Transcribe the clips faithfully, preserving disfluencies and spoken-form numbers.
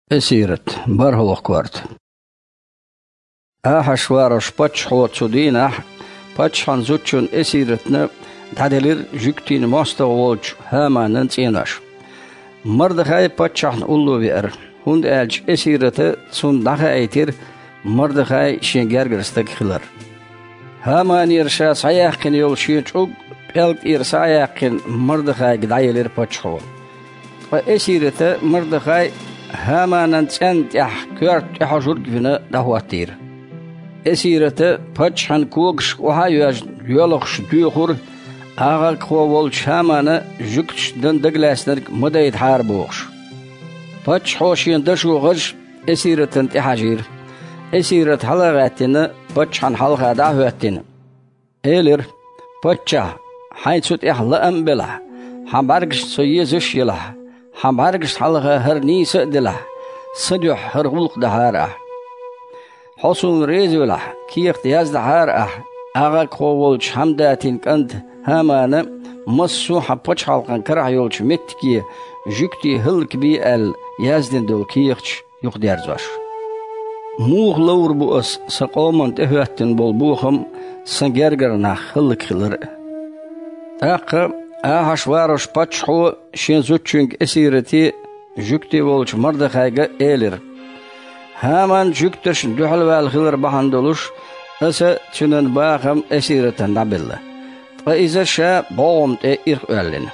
Esiret, barholok kvart. Ahashvarosh patchho tsudina, patchan zutchun esiretne, dadelir jüktin mosta volch hamanen tsinash. Mardachai patchan ulluver, hund elch esirete tsun dacha eitir, Mardachai shin gergerstek khilar. Haman irsha sayakin yol shinchug, pelk ir sayakin Mardachai gdayelir patchho. Ve esirete Mardachai Hamanen tsent yah kört yahajur gvine dahwatir. Esirete patchan kugsh wahayaj yoloksh duyukhur agal kvolch hamane jukch den deglasner mudayt harboksh. Patch hoshin dashugaj esireten tehajir. Esiret halagatine patchan halga dahwatin. Elir patcha haytsut ehla ambela. Hambargsh soyezish yela. Hambargsh halga her nisa dila, saduh her hulq dahara. Hosun rezula, kiert yaz dahara, aga kovolch hamdatin kant hamane, massu hapach halqan karah yolch metki, jükti hilk bi el yazdin dol kiert yuqderzwash. Muğ lawr bu as saqomant ehwattin bol buham sangerger nach hilk khilir. Taqa Ahashvarosh patchho shinzutchung esireti jükti volch Mardachaiga elir. Haman jüktish duhalwal khilir bahandolush asa tünen baham esireten nabilla. Ve iza sha boğumt e irq öllin.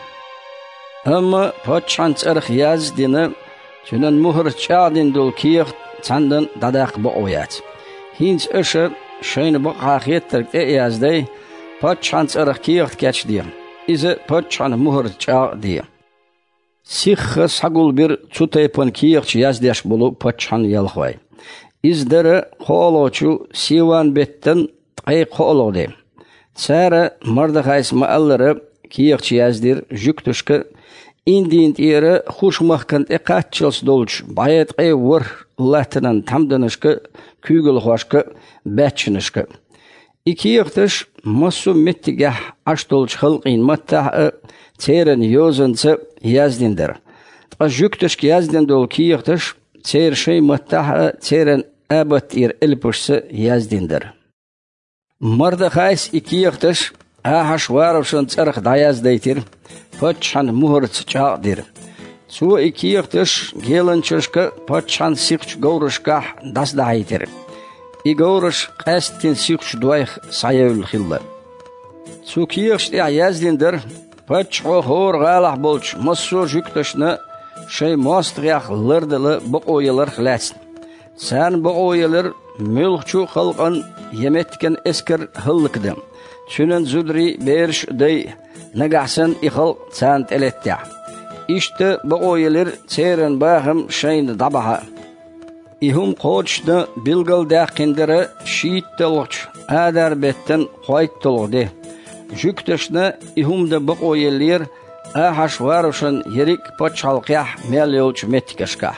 Amma patchans irq yazdini tünen muhur çadin dol kiyq sandan dadaq bu oyat. Hins isha shayn bu qaqiyettirk e yazday patchans irq kiyq keçdiyim. İze patchan muhur çağ diye. Sihha sagul bir tutaypan kiyakçı yazdaş bulu patchan yalxvay. İzdere qoloçu sivan betten tay qolo de. Çara Mardachais maalları kiyakçı yazdir jüktüşke indint yere xuşmahkant eqatçıls dolç bayat ay vur latinan tamdanışke kügül xoşke bäçnişke. İki yıktış masu mettigah aştolç halqin mattah teren yozansa yazdindir. Ajüktüş ki yazdindol ki yıktış ter şey mattah teren abat ir elpuşsa yazdindir. Mardachais iki yıktış ahashvarovşan tsarıq dayazdaytir patchan muhurt çağdir. Su iki yıktış gelinçışka patchan siqç gaurışkah dasdahaytir. İgorış qastin siqç duayx sayavul xilla. Tsukiyx ya yazdindir patchho hor galah bolch massur jüktüşne şey mostriyaq lırdılı bu oyalar xilats. Sen bu oyalar mülxçu xalqan yemetken esker hıllıkdım. Tünen zudri beriş day nagahsan ixal sant eletya. İşte bu oyalar çeren bahım şeyin dabaha. İhum qoçda bilgal daqindere şiit tolç adar betten qoyt tolde. Jüktüşne ihumda bu oyelir ahashvaruşan yerik patchalqyah melyolç metikaşka.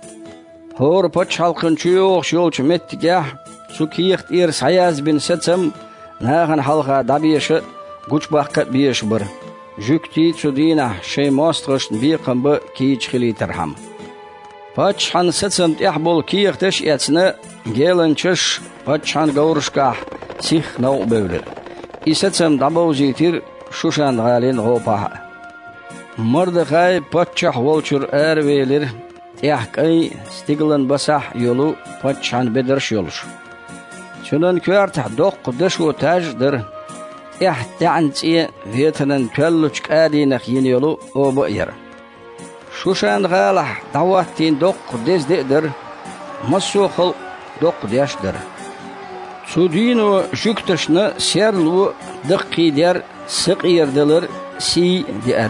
Hor patchalqın çuyuq yolç metikah sukiyiq ir sayaz bin setsem nağan halqa dabiyeşi guçbaqqa biyeş bir. Jükti çudina şey mostrışn biqambı kiyiç xiliterham. Patchan setsem tehbol kiyaqtesh etsne gelinçish patchan gauruşkah sih nau bevlir. İsetsem dabauzitir şuşan galin gopah. Mardachai patchah volchur ervelir tehkay stiglan basah yolu patchan bederş yoluş. Çunan körtah doq deshu tajdir. Ehtantsiye vetenen kelluç qadinak yeni yolu obu yer. Şuşan galah davattin doq dezdedir, masu xal doq deşdir. Sudino jüktüşne serlu dıqqi der sıqirdilir si der.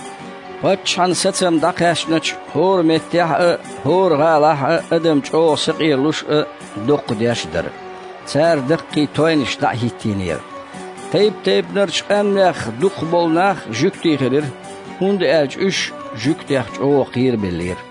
Patchan setsem daqaşnıç hor mettah hor galah adam ço sıqirluş doq deşdir. Ser dıqqi toyniş dahittinir. Teyp teyp nırçqanlaq duq bolnaq jükti xilir. Hund elç üç jüktəx o qir bellir.